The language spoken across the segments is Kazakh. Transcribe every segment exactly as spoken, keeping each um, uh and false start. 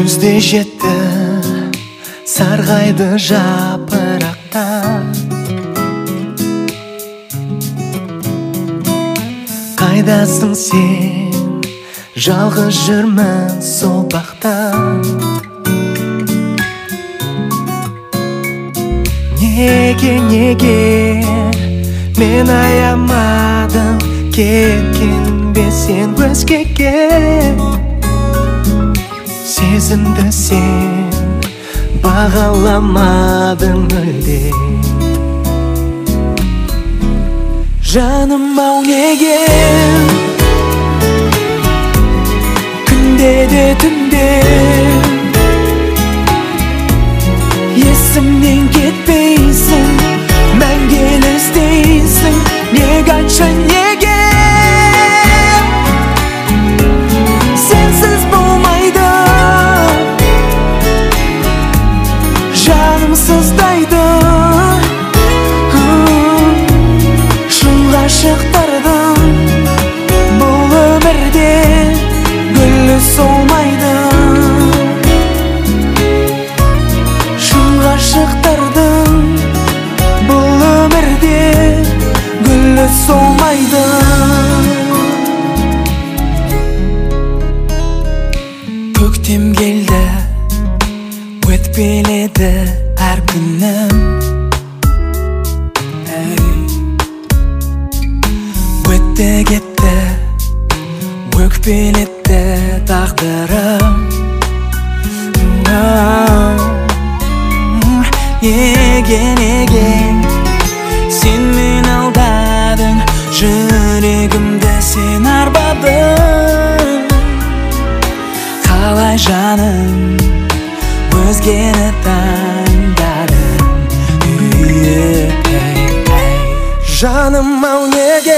Күзде жетті сарғайды жапырақтар, қайдасың сен, жалғыз жүрмін сол бақта. Неге, неге мен аямадым, кеткен бе сен өзгеге? Сезімді сен бағаламадың мүлде. Жаным ау неге күнде де түнде есімнен кетпейсің, мәңгілік іздейсің? Неге айтшы неге? Сенсіз болмайды, жаным сыздайды. Шын ғашықтардың бұл өмірде гүлі солмайды. Шын ғашықтардың бұл өмірде гүлі солмайды. Көктем келді, өтпеледі әр күнім. Өтті кетті, өкпелетті тағдырым. Неге, неге сен мен алдадың, жүрегімді сен арбадың? Қалай жаным өзгені таңдадың? Жаным ау неге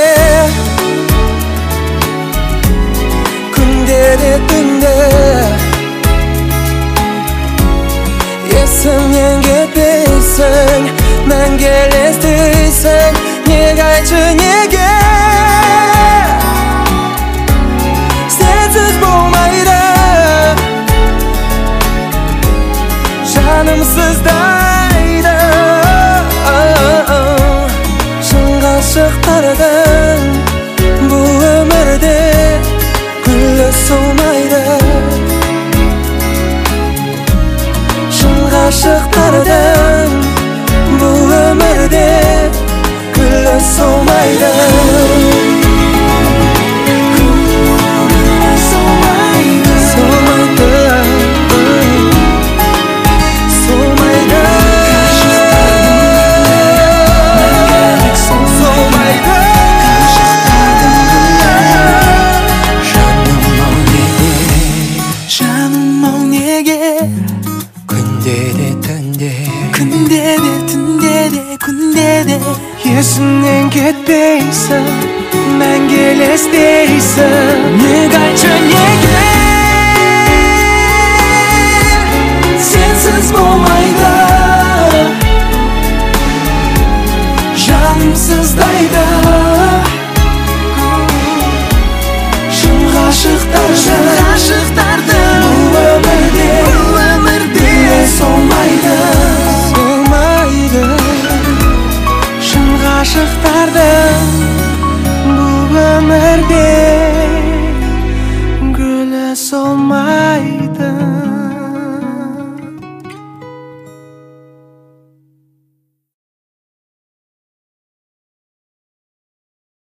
күнде де түнде есімнен кетпейсің, мәңгілік іздейсің? Неге айтшы неге? Сенсіз болмайды, жаным сыздайды. Шын ғашықтардың бұл өмірде гүлі солмайды. Шын ғашықтардың бұл өмірде гүлі солмайды. Есімнен кетпейсің, мәңгілік іздейсің? Неге айтшы неге? Сенсіз болмайды, жаным сыздайды. Шын ғашықтардың бұл өмірде гүлі солмайды. Ғашықтардың бұл өмірде